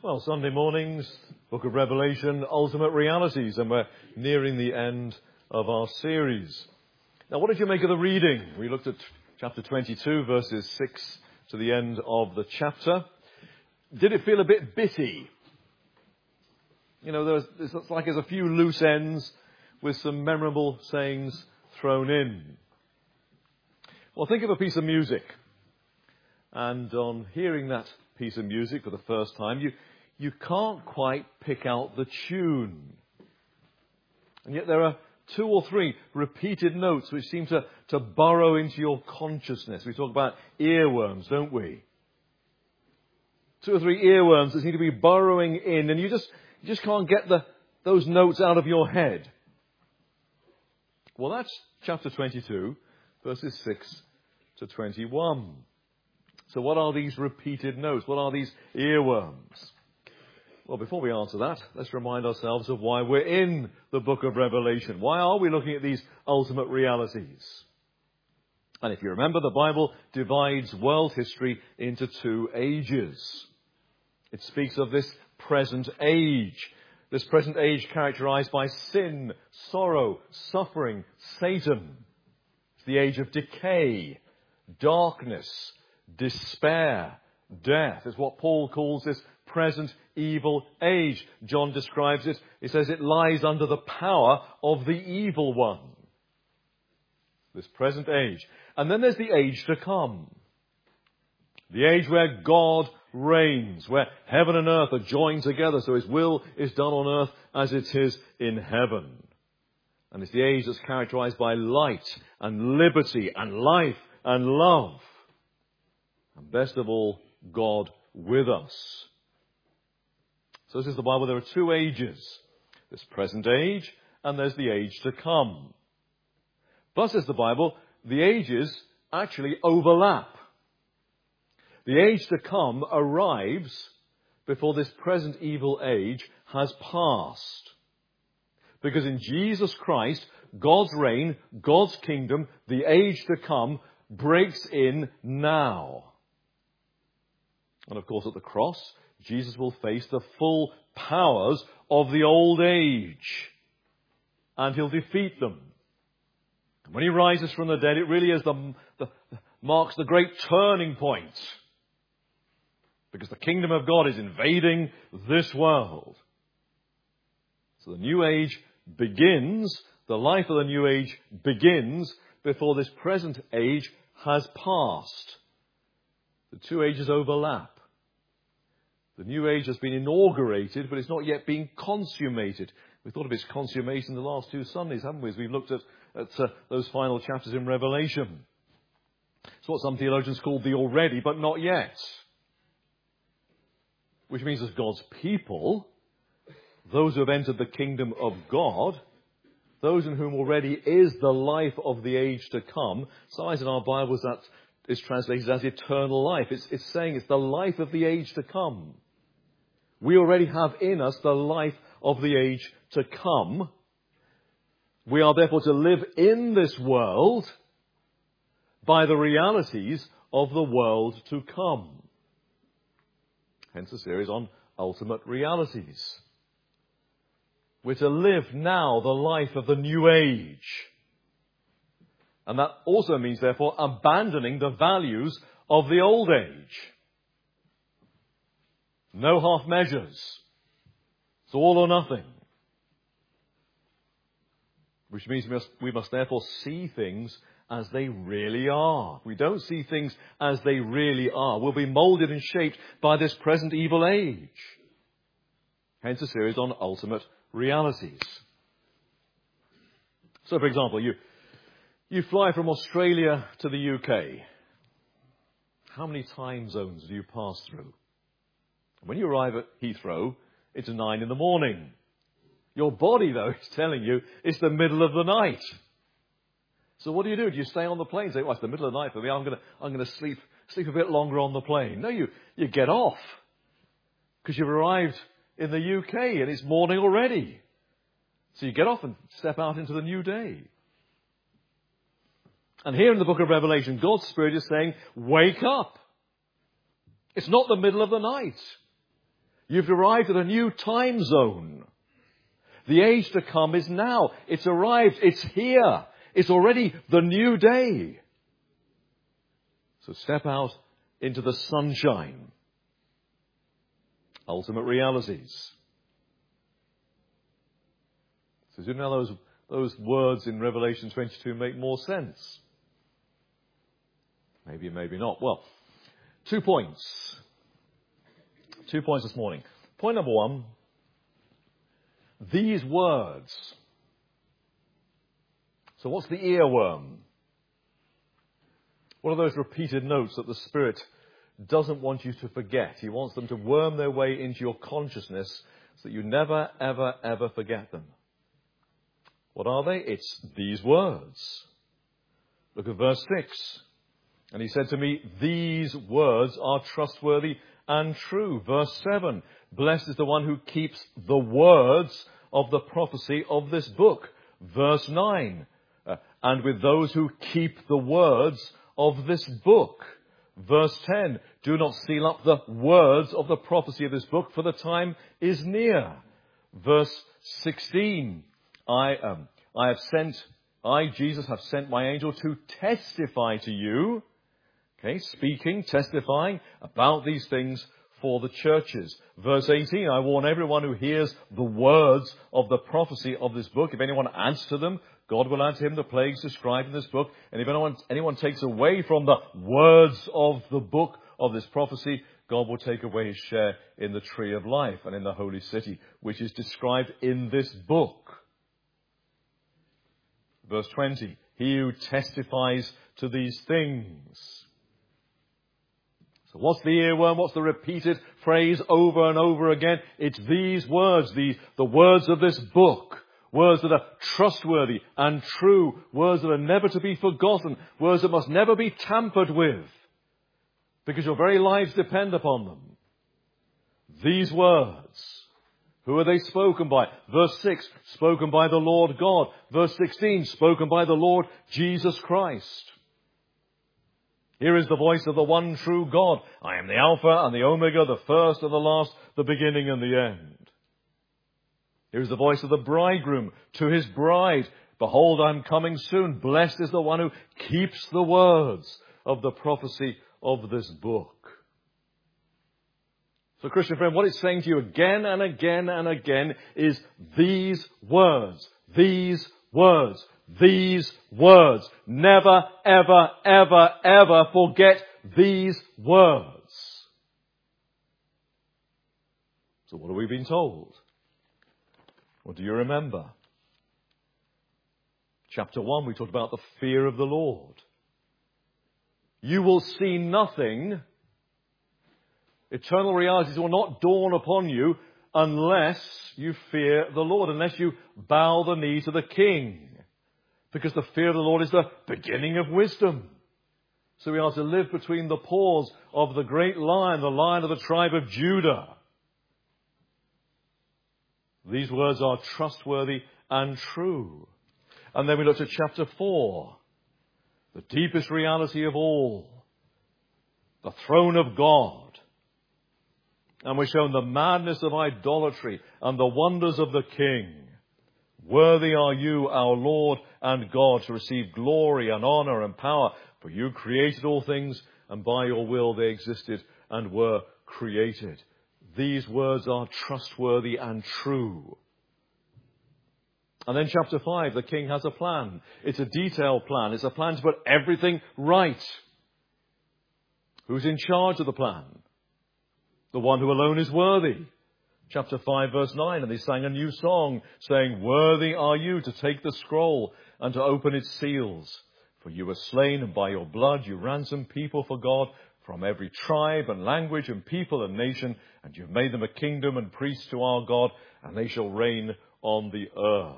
Well, Sunday mornings, Book of Revelation, Ultimate Realities, and we're nearing the end of our series. Now, what did you make of the reading? We looked at chapter 22, verses 6 to the end of the chapter. Did it feel a bit bitty? You know, it's like there's a few loose ends with some memorable sayings thrown in. Well, think of a piece of music. And on hearing that piece of music for the first time, you can't quite pick out the tune. And yet there are two or three repeated notes which seem to burrow into your consciousness. We talk about earworms, don't we? Two or three earworms that seem to be burrowing in, and you just can't get those notes out of your head. Well, that's chapter 22, verses 6 to 21. So what are these repeated notes? What are these earworms? Well, before we answer that, let's remind ourselves of why we're in the book of Revelation. Why are we looking at these ultimate realities? And if you remember, the Bible divides world history into two ages. It speaks of this present age. This present age characterized by sin, sorrow, suffering, Satan. It's the age of decay, darkness, despair, death. It's what Paul calls this present evil age. John describes it. He says it lies under the power of the evil one. This present age. And then there's the age to come. The age where God reigns, where heaven and earth are joined together so his will is done on earth as it is in heaven. And it's the age that's characterized by light and liberty and life and love. And best of all, God with us. So says the Bible, there are two ages. This present age and there's the age to come. But says the Bible, the ages actually overlap. The age to come arrives before this present evil age has passed. Because in Jesus Christ, God's reign, God's kingdom, the age to come breaks in now. And of course at the cross, Jesus will face the full powers of the old age. And he'll defeat them. And when he rises from the dead, it really is marks the great turning point. Because the kingdom of God is invading this world. So the new age begins, the life of the new age begins before this present age has passed. The two ages overlap. The new age has been inaugurated, but it's not yet been consummated. We thought of its consummation in the last two Sundays, haven't we, as we've looked at those final chapters in Revelation. It's what some theologians call the already, but not yet. Which means as God's people, those who have entered the kingdom of God, those in whom already is the life of the age to come, sometimes in our Bibles that is translated as eternal life. It's saying it's the life of the age to come. We already have in us the life of the age to come. We are therefore to live in this world by the realities of the world to come. Hence the series on ultimate realities. We're to live now the life of the new age. And that also means, therefore, abandoning the values of the old age. No half measures. It's all or nothing. Which means we must therefore see things as they really are. If we don't see things as they really are, we'll be moulded and shaped by this present evil age. Hence a series on ultimate realities. So, for example, you fly from Australia to the UK. How many time zones do you pass through? When you arrive at Heathrow, it's 9 in the morning. Your body, though, is telling you it's the middle of the night. So what do? Do you stay on the plane and say, well, it's the middle of the night for me, I'm going to sleep a bit longer on the plane? No, you get off. Because you've arrived in the UK and it's morning already. So you get off and step out into the new day. And here in the book of Revelation, God's Spirit is saying, wake up. It's not the middle of the night. You've arrived at a new time zone. The age to come is now. It's arrived. It's here. It's already the new day. So step out into the sunshine. Ultimate realities. So do you know those words in Revelation 22 make more sense? Maybe, maybe not. Well, 2 points. 2 points this morning. Point number one, these words. So what's the earworm? What are those repeated notes that the Spirit doesn't want you to forget? He wants them to worm their way into your consciousness so that you never, ever, ever forget them. What are they? It's these words. Look at verse 6. And he said to me, these words are trustworthy and true. Verse 7. Blessed is the one who keeps the words of the prophecy of this book. Verse 9. And with those who keep the words of this book. Verse 10. Do not seal up the words of the prophecy of this book, for the time is near. Verse 16. Jesus, have sent my angel to testify to you. Okay, speaking, testifying about these things for the churches. Verse 18, I warn everyone who hears the words of the prophecy of this book. If anyone adds to them, God will add to him the plagues described in this book. And if anyone takes away from the words of the book of this prophecy, God will take away his share in the tree of life and in the holy city, which is described in this book. Verse 20, he who testifies to these things. So what's the earworm? What's the repeated phrase over and over again? It's these words, the words of this book. Words that are trustworthy and true. Words that are never to be forgotten. Words that must never be tampered with. Because your very lives depend upon them. These words. Who are they spoken by? Verse 6, spoken by the Lord God. Verse 16, spoken by the Lord Jesus Christ. Here is the voice of the one true God. I am the Alpha and the Omega, the first and the last, the beginning and the end. Here is the voice of the bridegroom to his bride. Behold, I am coming soon. Blessed is the one who keeps the words of the prophecy of this book. So, Christian friend, what it's saying to you again and again and again is these words, these words, these words. Never, ever, ever, ever forget these words. So what have we been told? What do you remember? Chapter 1, we talked about the fear of the Lord. You will see nothing. Eternal realities will not dawn upon you unless you fear the Lord, unless you bow the knee to the King. Because the fear of the Lord is the beginning of wisdom. So we are to live between the paws of the great lion, the lion of the tribe of Judah. These words are trustworthy and true. And then we looked at chapter 4. The deepest reality of all. The throne of God. And we're shown the madness of idolatry and the wonders of the King. Worthy are you, our Lord and God, to receive glory and honor and power. For you created all things, and by your will they existed and were created. These words are trustworthy and true. And then chapter 5, the King has a plan. It's a detailed plan. It's a plan to put everything right. Who's in charge of the plan? The one who alone is worthy. Chapter 5, verse 9, and they sang a new song, saying, worthy are you to take the scroll and to open its seals. For you were slain, and by your blood you ransomed people for God from every tribe and language and people and nation, and you've made them a kingdom and priests to our God, and they shall reign on the earth.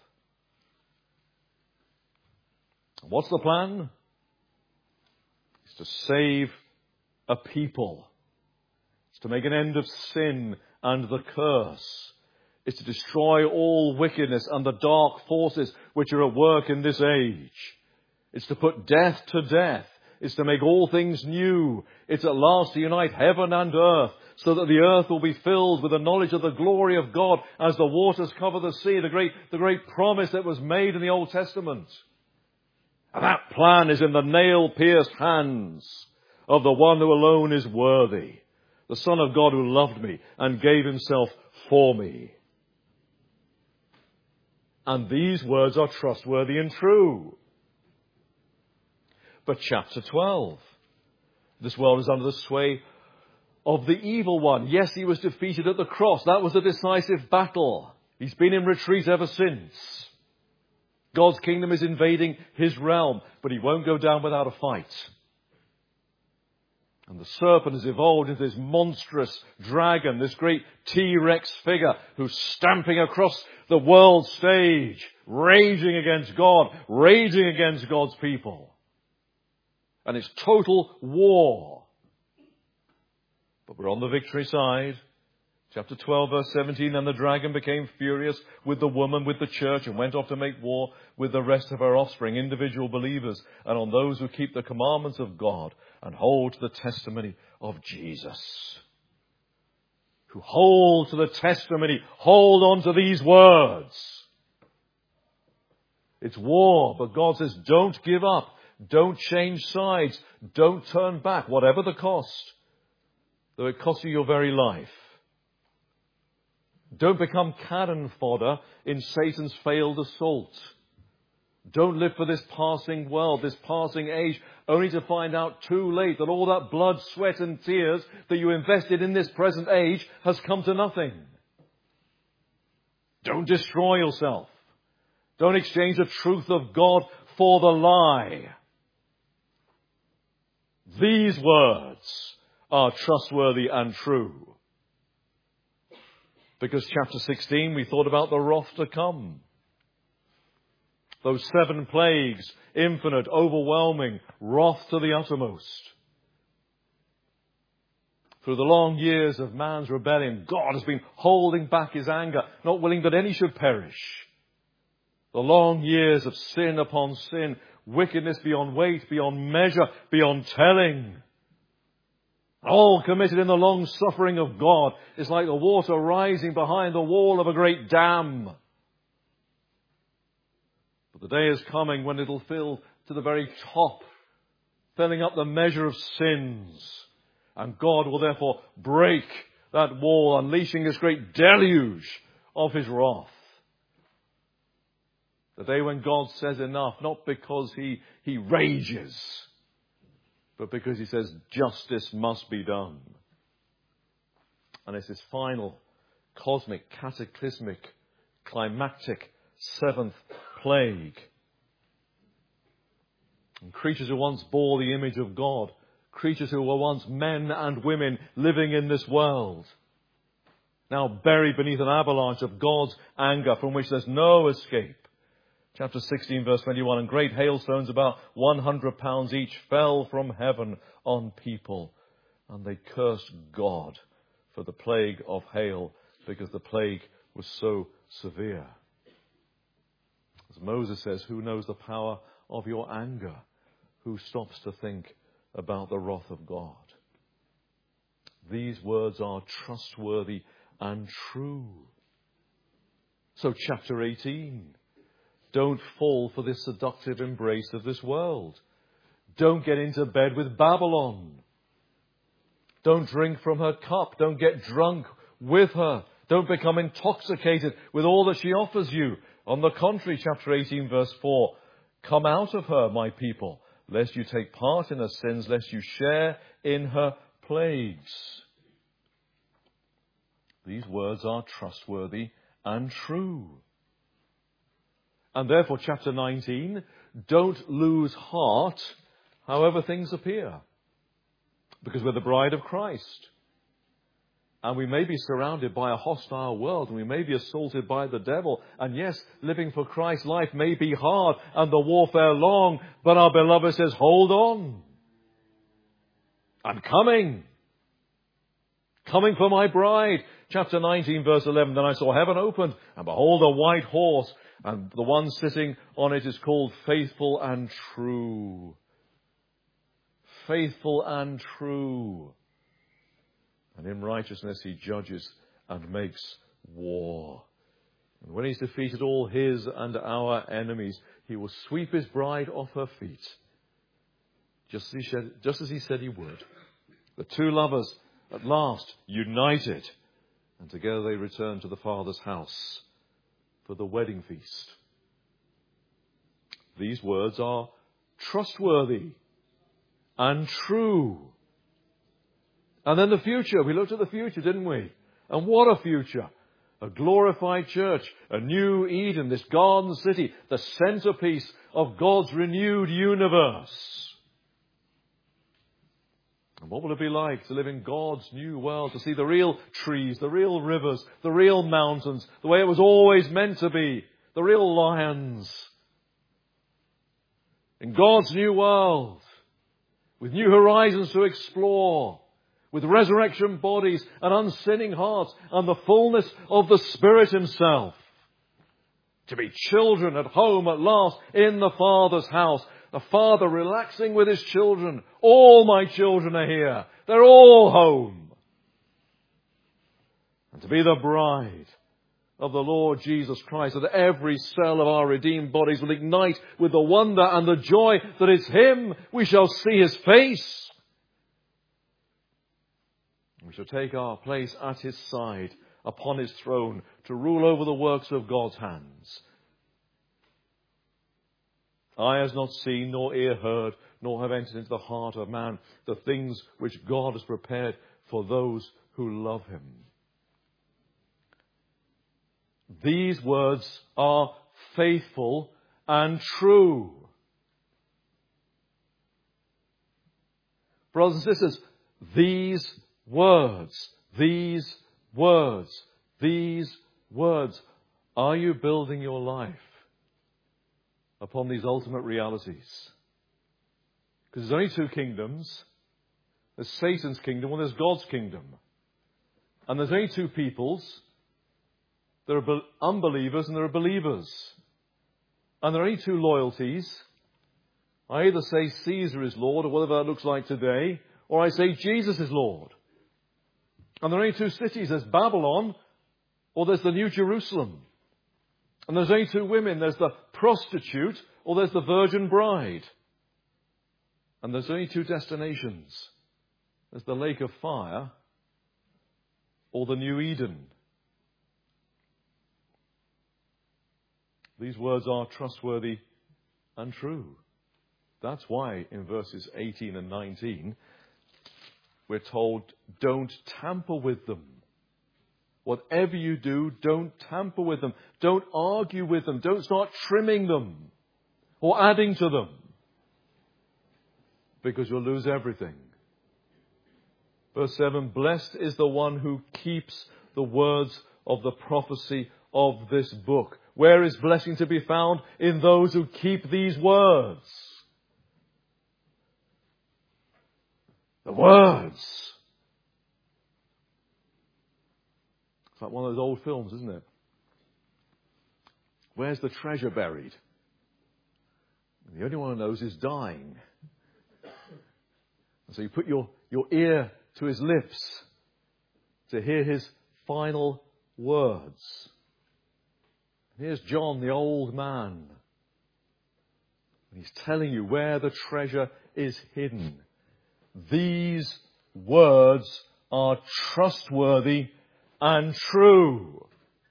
What's the plan? It's to save a people. It's to make an end of sin and the curse. It's to destroy all wickedness and the dark forces which are at work in this age. It's to put death to death. It's to make all things new. It's at last to unite heaven and earth so that the earth will be filled with the knowledge of the glory of God as the waters cover the sea, the great promise that was made in the Old Testament. And that plan is in the nail-pierced hands of the one who alone is worthy, the Son of God who loved me and gave himself for me. And these words are trustworthy and true. But chapter 12. This world is under the sway of the evil one. Yes, he was defeated at the cross. That was a decisive battle. He's been in retreat ever since. God's kingdom is invading his realm, but he won't go down without a fight. And the serpent has evolved into this monstrous dragon, this great T-Rex figure who's stamping across the world stage, raging against God, raging against God's people. And it's total war. But we're on the victory side. Chapter 12, verse 17, and the dragon became furious with the woman, with the church, and went off to make war with the rest of her offspring, individual believers, and on those who keep the commandments of God and hold to the testimony of Jesus. Who hold to the testimony, hold on to these words. It's war, but God says, don't give up. Don't change sides. Don't turn back, whatever the cost, though it costs you your very life. Don't become cannon fodder in Satan's failed assault. Don't live for this passing world, this passing age, only to find out too late that all that blood, sweat and tears that you invested in this present age has come to nothing. Don't destroy yourself. Don't exchange the truth of God for the lie. These words are trustworthy and true. Because chapter 16, we thought about the wrath to come. Those 7 plagues, infinite, overwhelming, wrath to the uttermost. Through the long years of man's rebellion, God has been holding back his anger, not willing that any should perish. The long years of sin upon sin, wickedness beyond weight, beyond measure, beyond telling. All committed in the long suffering of God is like the water rising behind the wall of a great dam. But the day is coming when it'll fill to the very top, filling up the measure of sins. And God will therefore break that wall, unleashing this great deluge of his wrath. The day when God says enough, not because he rages, but because he says justice must be done. And it's this final, cosmic, cataclysmic, climactic 7th plague. And creatures who once bore the image of God, creatures who were once men and women living in this world, now buried beneath an avalanche of God's anger from which there's no escape. Chapter 16, verse 21, and great hailstones about 100 pounds each fell from heaven on people. And they cursed God for the plague of hail, because the plague was so severe. As Moses says, who knows the power of your anger? Who stops to think about the wrath of God? These words are trustworthy and true. So chapter 18. Don't fall for this seductive embrace of this world. Don't get into bed with Babylon. Don't drink from her cup. Don't get drunk with her. Don't become intoxicated with all that she offers you. On the contrary, chapter 18, verse 4, come out of her, my people, lest you take part in her sins, lest you share in her plagues. These words are trustworthy and true. And therefore, chapter 19, don't lose heart however things appear. Because we're the bride of Christ. And we may be surrounded by a hostile world, and we may be assaulted by the devil. And yes, living for Christ's life may be hard and the warfare long, but our beloved says, hold on. I'm coming. Coming for my bride. Chapter 19, verse 11, then I saw heaven opened, and behold, a white horse. And the one sitting on it is called Faithful and True. Faithful and true. And in righteousness he judges and makes war. And when he's defeated all his and our enemies, he will sweep his bride off her feet, just as he said he would. The two lovers at last united, and together they return to the Father's house for the wedding feast. These words are trustworthy and true. And then the future. We looked at the future, didn't we? And what a future. A glorified church, a new Eden, this garden city, the centerpiece of God's renewed universe. And what will it be like to live in God's new world, to see the real trees, the real rivers, the real mountains, the way it was always meant to be, the real lions. In God's new world, with new horizons to explore, with resurrection bodies and unsinning hearts and the fullness of the Spirit himself. To be children at home at last in the Father's house. The Father relaxing with his children. All my children are here. They're all home. And to be the bride of the Lord Jesus Christ, that every cell of our redeemed bodies will ignite with the wonder and the joy that it's him. We shall see his face. We shall take our place at his side, upon his throne, to rule over the works of God's hands. Eye has not seen, nor ear heard, nor have entered into the heart of man the things which God has prepared for those who love him. These words are faithful and true. Brothers and sisters, these words. Are you building your life upon these ultimate realities? Because there's only two kingdoms. There's Satan's kingdom and there's God's kingdom. And there's only two peoples. There are unbelievers and there are believers. And there are only two loyalties. I either say Caesar is Lord, or whatever that looks like today, or I say Jesus is Lord. And there are only two cities. There's Babylon or there's the New Jerusalem. And there's only two women. There's the prostitute or there's the virgin bride. And there's only two destinations. There's the lake of fire or the New Eden. These words are trustworthy and true. That's why in verses 18 and 19, we're told, don't tamper with them. Whatever you do, don't tamper with them. Don't argue with them. Don't start trimming them or adding to them, because you'll lose everything. Verse 7, blessed is the one who keeps the words of the prophecy of this book. Where is blessing to be found? In those who keep these words. The words. It's like one of those old films, isn't it? Where's the treasure buried? And the only one who knows is dying. And so you put your ear to his lips to hear his final words. And here's John, the old man. And he's telling you where the treasure is hidden. These words are trustworthy and true.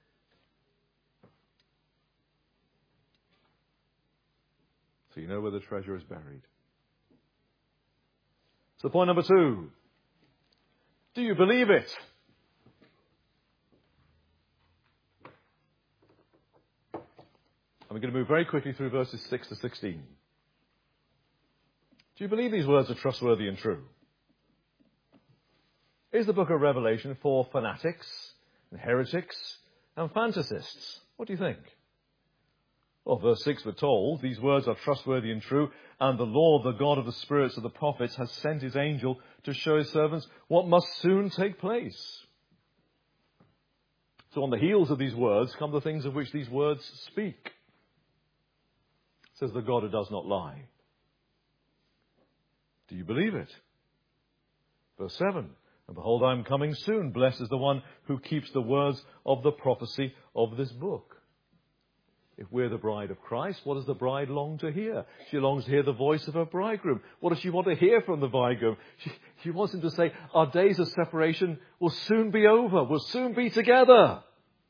So you know where the treasure is buried. So point number 2. Do you believe it? And we're going to move very quickly through verses 6 to 16. Do you believe these words are trustworthy and true? Is the book of Revelation for fanatics and heretics and fantasists? What do you think? Well, verse 6 we're told, these words are trustworthy and true, and the Lord, the God of the spirits of the prophets, has sent his angel to show his servants what must soon take place. So on the heels of these words come the things of which these words speak. Says the God who does not lie. Do you believe it? Verse 7. And behold, I am coming soon. Blessed is the one who keeps the words of the prophecy of this book. If we're the bride of Christ, what does the bride long to hear? She longs to hear the voice of her bridegroom. What does she want to hear from the bridegroom? She wants him to say, our days of separation will soon be over. We'll soon be together.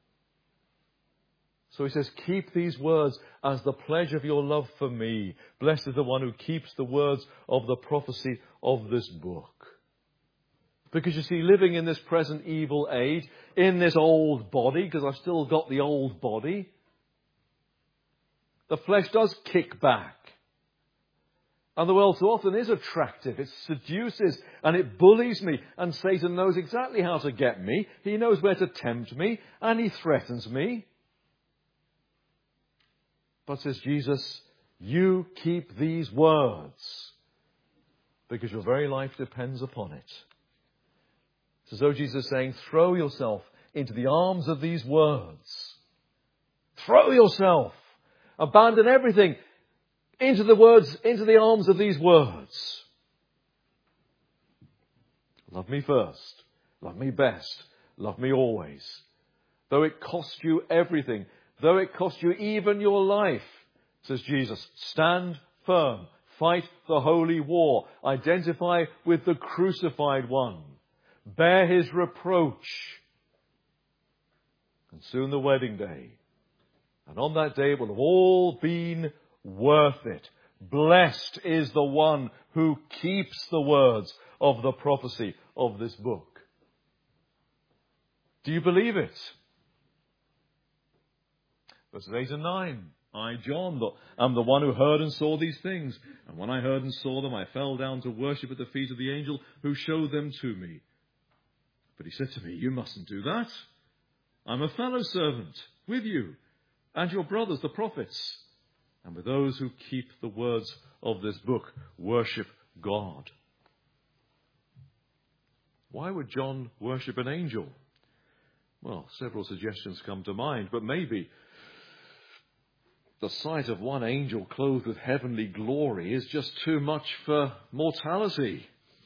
So he says, keep these words as the pledge of your love for me. Blessed is the one who keeps the words of the prophecy of this book. Because you see, living in this present evil age, in this old body, because I've still got the old body, the flesh does kick back. And the world so often is attractive. It seduces and it bullies me. And Satan knows exactly how to get me. He knows where to tempt me. And he threatens me. But says Jesus, you keep these words. Because your very life depends upon it. It's as though Jesus is saying, throw yourself into the arms of these words. Throw yourself. Abandon everything into the arms of these words. Love me first. Love me best. Love me always. Though it cost you everything. Though it cost you even your life, says Jesus, stand firm. Fight the holy war. Identify with the crucified one. Bear his reproach. And soon the wedding day. And on that day it will have all been worth it. Blessed is the one who keeps the words of the prophecy of this book. Do you believe it? Verses 8 and 9. I, John, am the one who heard and saw these things. And when I heard and saw them, I fell down to worship at the feet of the angel who showed them to me. But he said to me, you mustn't do that. I'm a fellow servant with you and your brothers, the prophets, and with those who keep the words of this book. Worship God. Why would John worship an angel? Well, several suggestions come to mind, but maybe the sight of one angel clothed with heavenly glory is just too much for mortality.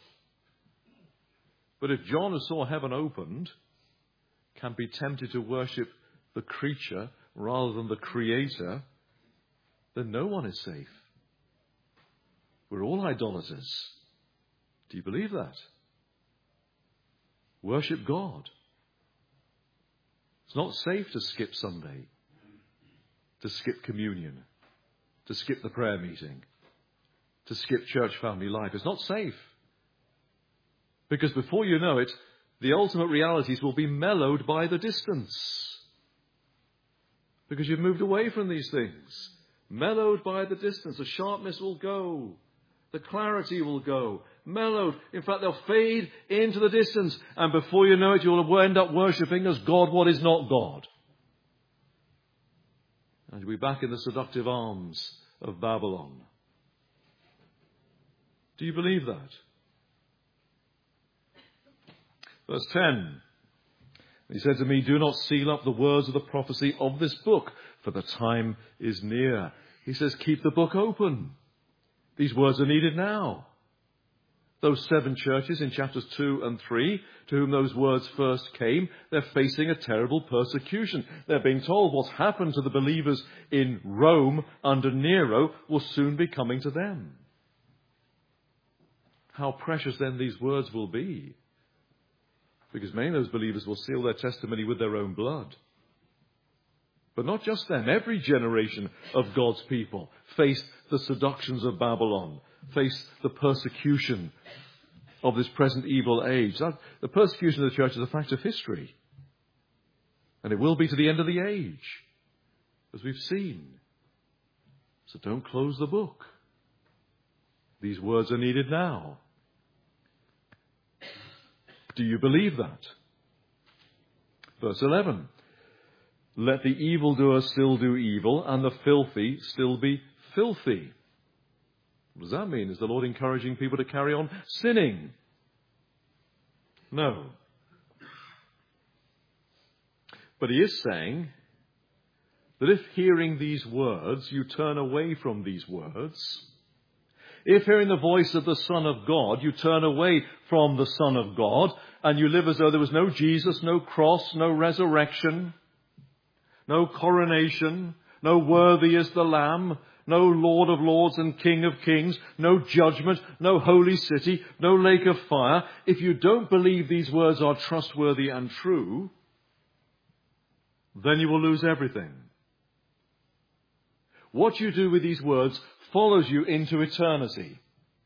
But if John, who saw heaven opened, can be tempted to worship the creature rather than the Creator, then no one is safe. We're all idolaters. Do you believe that? Worship God. It's not safe to skip Sunday, to skip communion, to skip the prayer meeting, to skip church family life. It's not safe. Because before you know it, the ultimate realities will be mellowed by the distance. Because you've moved away from these things. Mellowed by the distance. The sharpness will go. The clarity will go. Mellowed. In fact, they'll fade into the distance. And before you know it, you'll end up worshipping as God what is not God. And you'll be back in the seductive arms of Babylon. Do you believe that? Verse 10. He said to me, do not seal up the words of the prophecy of this book, for the time is near. He says, keep the book open. These words are needed now. Those 7 churches in chapters 2 and 3, to whom those words first came, they're facing a terrible persecution. They're being told what's happened to the believers in Rome under Nero will soon be coming to them. How precious then these words will be. Because many of those believers will seal their testimony with their own blood. But not just them. Every generation of God's people faced the seductions of Babylon, faced the persecution of this present evil age. The persecution of the church is a fact of history. And it will be to the end of the age, as we've seen. So don't close the book. These words are needed now. Do you believe that? Verse 11. Let the evildoer still do evil, and the filthy still be filthy. What does that mean? Is the Lord encouraging people to carry on sinning? No. But he is saying that if hearing these words, you turn away from these words, If hearing the voice of the Son of God, you turn away from the Son of God, and you live as though there was no Jesus, no cross, no resurrection, no coronation, no worthy is the Lamb, no Lord of lords and King of kings, no judgment, no holy city, no lake of fire. If you don't believe these words are trustworthy and true, then you will lose everything. What you do with these words follows you into eternity.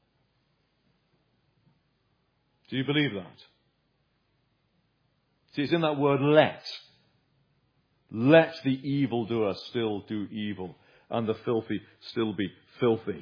Do you believe that? See, it's in that word let. Let the evildoer still do evil, and the filthy still be filthy.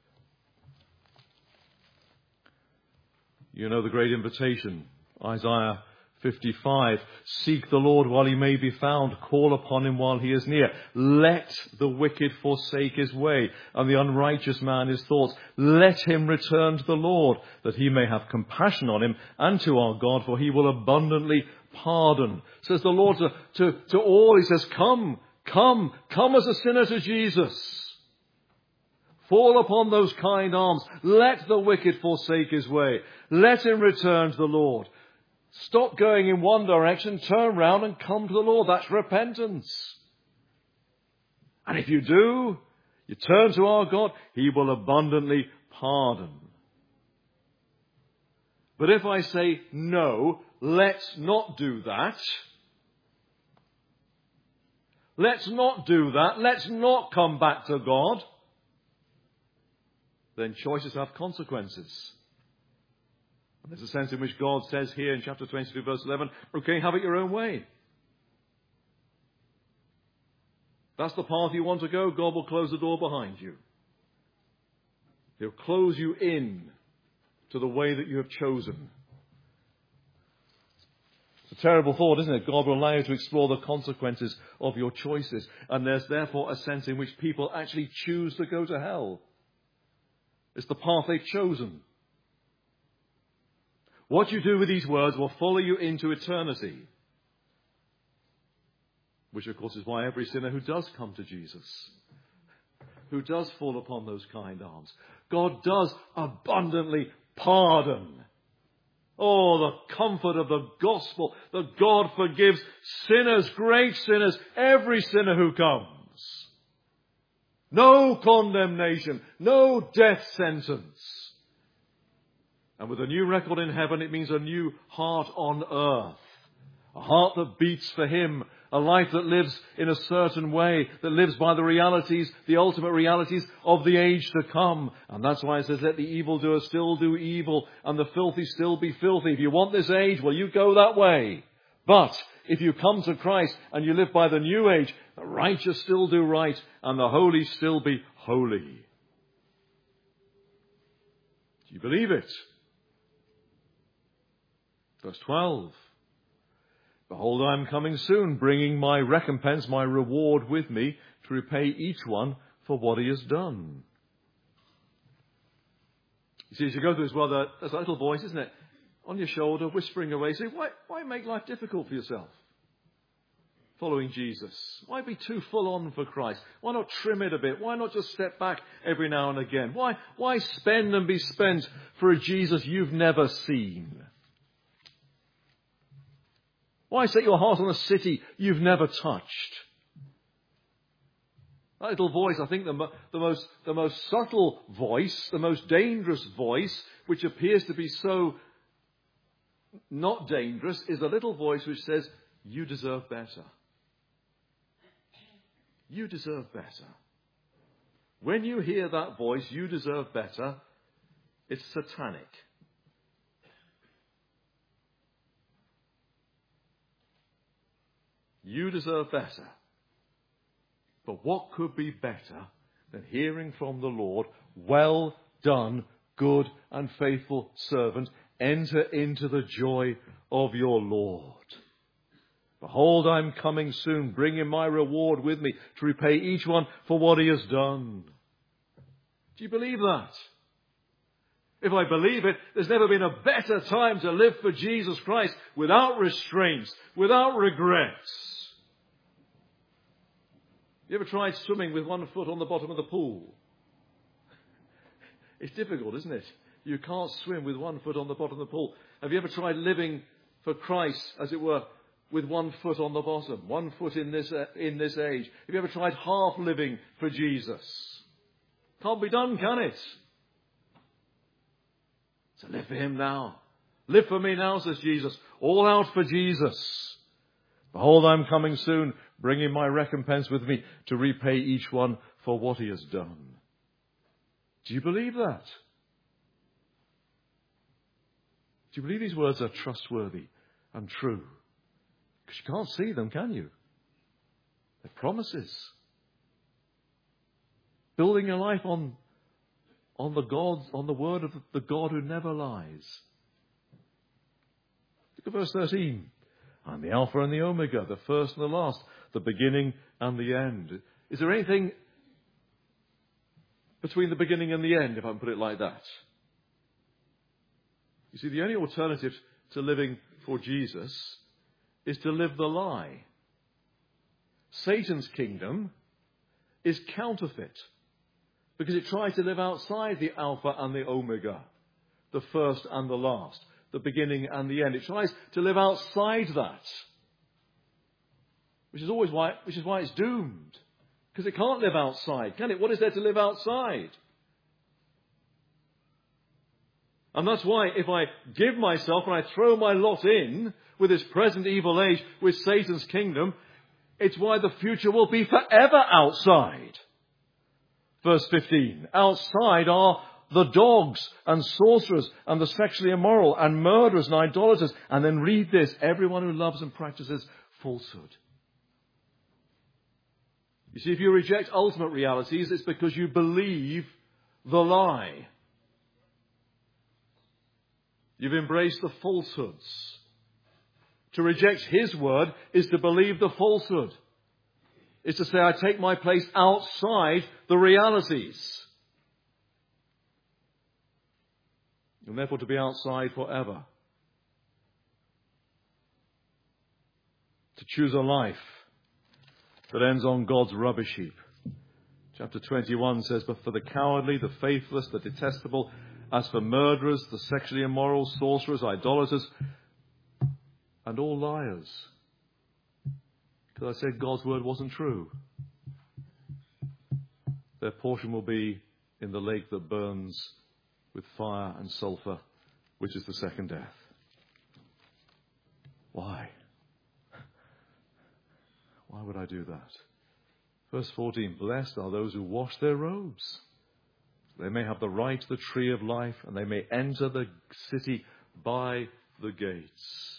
You know the great invitation, Isaiah 55. Seek the Lord while he may be found. Call upon him while he is near. Let the wicked forsake his way, and the unrighteous man his thoughts. Let him return to the Lord, that he may have compassion on him, and to our God, for he will abundantly pardon. Says the Lord to all. He says, come as a sinner to Jesus. Fall upon those kind arms. Let the wicked forsake his way. Let him return to the Lord. Stop going in one direction, turn round and come to the Lord. That's repentance. And if you do, you turn to our God, he will abundantly pardon. But if I say, no, let's not do that. Let's not do that. Let's not come back to God. Then choices have consequences. And there's a sense in which God says here in chapter 22, verse 11, okay, have it your own way. That's the path you want to go. God will close the door behind you. He'll close you in to the way that you have chosen. It's a terrible thought, isn't it? God will allow you to explore the consequences of your choices. And there's therefore a sense in which people actually choose to go to hell. It's the path they've chosen. What you do with these words will follow you into eternity. Which, of course, is why every sinner who does come to Jesus, who does fall upon those kind arms, God does abundantly pardon. Oh, the comfort of the gospel, that God forgives sinners, great sinners, every sinner who comes. No condemnation, no death sentence. And with a new record in heaven, it means a new heart on earth. A heart that beats for him. A life that lives in a certain way. That lives by the realities, the ultimate realities of the age to come. And that's why it says, let the evildoer still do evil and the filthy still be filthy. If you want this age, well, you go that way. But if you come to Christ and you live by the new age, the righteous still do right and the holy still be holy. Do you believe it? Verse 12. Behold, I am coming soon, bringing my recompense, my reward with me, to repay each one for what he has done. You see, as you go through this, well, there's a little voice, isn't it, on your shoulder, whispering away, saying, why make life difficult for yourself? Following Jesus. Why be too full on for Christ? Why not trim it a bit? Why not just step back every now and again? Why spend and be spent for a Jesus you've never seen? Why set your heart on a city you've never touched? That little voice, I think the most subtle voice, the most dangerous voice, which appears to be so not dangerous, is the little voice which says, you deserve better. You deserve better. When you hear that voice, you deserve better, it's satanic. You deserve better. But what could be better than hearing from the Lord, well done, good and faithful servant, enter into the joy of your Lord. Behold, I am coming soon, bringing my reward with me to repay each one for what he has done. Do you believe that? If I believe it, there's never been a better time to live for Jesus Christ without restraints, without regrets. You ever tried swimming with one foot on the bottom of the pool? It's difficult, isn't it? You can't swim with one foot on the bottom of the pool. Have you ever tried living for Christ, as it were, with one foot on the bottom, one foot in this age? Have you ever tried half living for Jesus? Can't be done, can it? So live for him now. Live for me now, says Jesus. All out for Jesus. Behold, I'm coming soon, bringing my recompense with me to repay each one for what he has done. Do you believe that? Do you believe these words are trustworthy and true? Because you can't see them, can you? They're promises. Building your life on the word of the God who never lies. Look at verse 13. I'm the Alpha and the Omega, the first and the last, the beginning and the end. Is there anything between the beginning and the end, if I can put it like that? You see, the only alternative to living for Jesus is to live the lie. Satan's kingdom is counterfeit because it tries to live outside the Alpha and the Omega, the first and the last, the beginning and the end. It tries to live outside that, which is why it's doomed, because it can't live outside, can it? What is there to live outside? And that's why if I give myself and I throw my lot in with this present evil age, with Satan's kingdom, it's why the future will be forever outside. Verse 15, outside are the dogs and sorcerers and the sexually immoral and murderers and idolaters. And then read this, everyone who loves and practices falsehood. You see, if you reject ultimate realities, it's because you believe the lie. You've embraced the falsehoods. To reject his word is to believe the falsehood. It's to say, I take my place outside the realities. And therefore to be outside forever. To choose a life that ends on God's rubbish heap. Chapter 21 says, but for the cowardly, the faithless, the detestable, as for murderers, the sexually immoral, sorcerers, idolaters, and all liars. Because I said God's word wasn't true. Their portion will be in the lake that burns with fire and sulfur, which is the second death. Why? Why would I do that? Verse 14, blessed are those who wash their robes. They may have the right to the tree of life, and they may enter the city by the gates.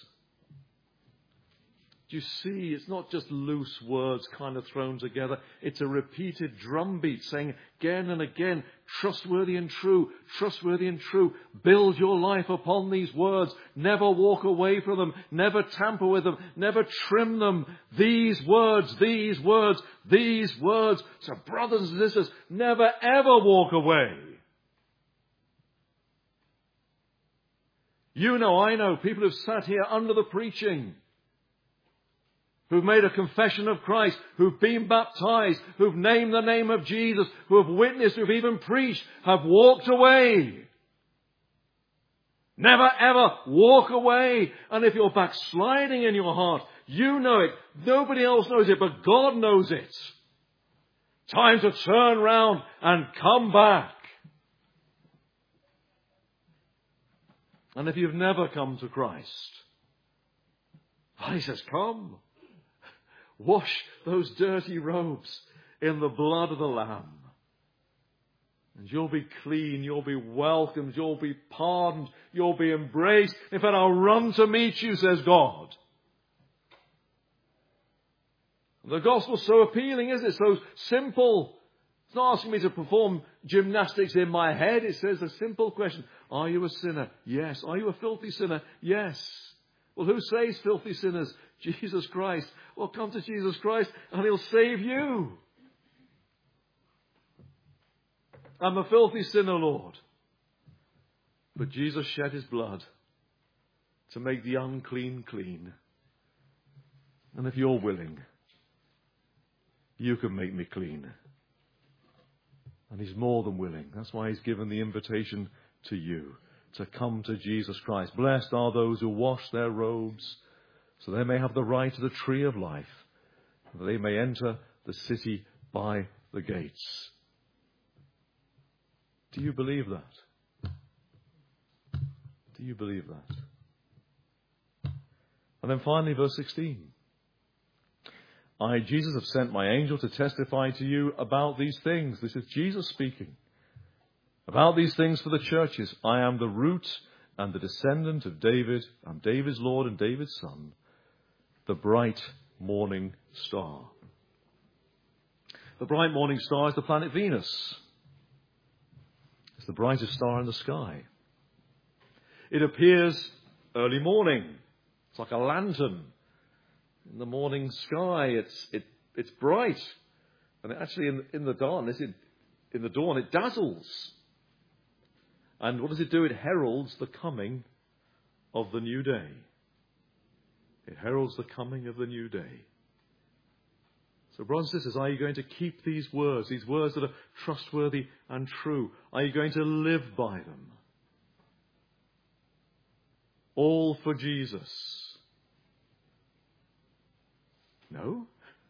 Do you see? It's not just loose words kind of thrown together. It's a repeated drumbeat saying again and again, trustworthy and true, trustworthy and true. Build your life upon these words. Never walk away from them. Never tamper with them. Never trim them. These words, these words, these words. So brothers and sisters, never ever walk away. You know, I know, people who've sat here under the preaching, who've made a confession of Christ, who've been baptized, who've named the name of Jesus, who have witnessed, who've even preached, have walked away. Never ever walk away. And if you're backsliding in your heart, you know it. Nobody else knows it, but God knows it. Time to turn round and come back. And if you've never come to Christ, he says, come. Wash those dirty robes in the blood of the Lamb. And you'll be clean, you'll be welcomed, you'll be pardoned, you'll be embraced. In fact, I'll run to meet you, says God. The gospel's so appealing, isn't it? So simple. It's not asking me to perform gymnastics in my head. It says a simple question. Are you a sinner? Yes. Are you a filthy sinner? Yes. Well, who saves filthy sinners? Jesus Christ. Well, come to Jesus Christ and he'll save you. I'm a filthy sinner, Lord. But Jesus shed his blood to make the unclean clean. And if you're willing, you can make me clean. And he's more than willing. That's why he's given the invitation to you to come to Jesus Christ. Blessed are those who wash their robes, so they may have the right to the tree of life, that they may enter the city by the gates. Do you believe that? Do you believe that? And then finally, verse 16. I, Jesus, have sent my angel to testify to you about these things. This is Jesus speaking. About these things for the churches. I am the root and the descendant of David. I'm David's Lord and David's son, the bright morning star. The bright morning star is the planet Venus. It's the brightest star in the sky. It appears early morning. It's like a lantern in the morning sky. It's bright. And actually in the darkness, in the dawn, it dazzles. And what does it do? It heralds the coming of the new day. It heralds the coming of the new day. So, brothers and sisters, are you going to keep these words that are trustworthy and true? Are you going to live by them? All for Jesus? No?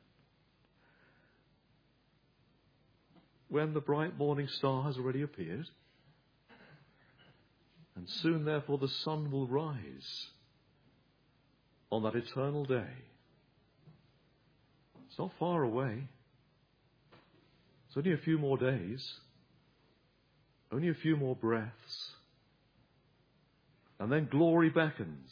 When the bright morning star has already appeared, and soon, therefore, the sun will rise on that eternal day. It's not far away. It's only a few more days, only a few more breaths, and then glory beckons.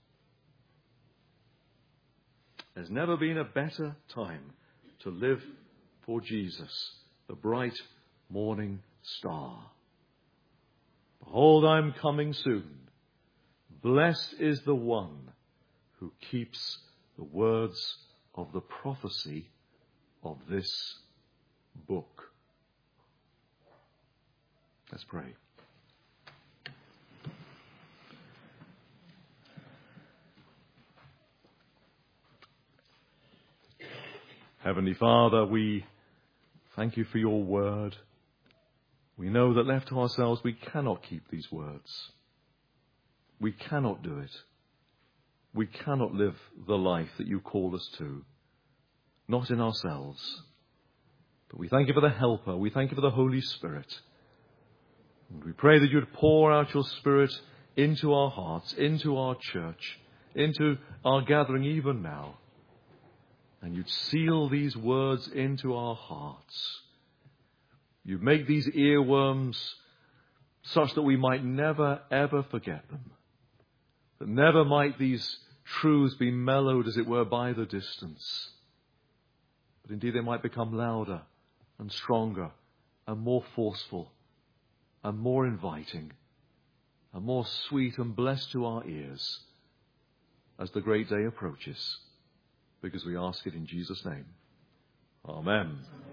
There's never been a better time to live for Jesus, the bright morning star. Behold, I'm coming soon. Blessed is the one who keeps the words of the prophecy of this book. Let's pray. Heavenly Father, we thank you for your word. We know that left to ourselves, we cannot keep these words. We cannot do it. We cannot live the life that you call us to. Not in ourselves. But we thank you for the Helper. We thank you for the Holy Spirit. And we pray that you would pour out your Spirit into our hearts, into our church, into our gathering even now. And you'd seal these words into our hearts. You make these earworms such that we might never, ever forget them. That never might these truths be mellowed, as it were, by the distance. But indeed they might become louder and stronger and more forceful and more inviting and more sweet and blessed to our ears as the great day approaches. Because we ask it in Jesus' name. Amen.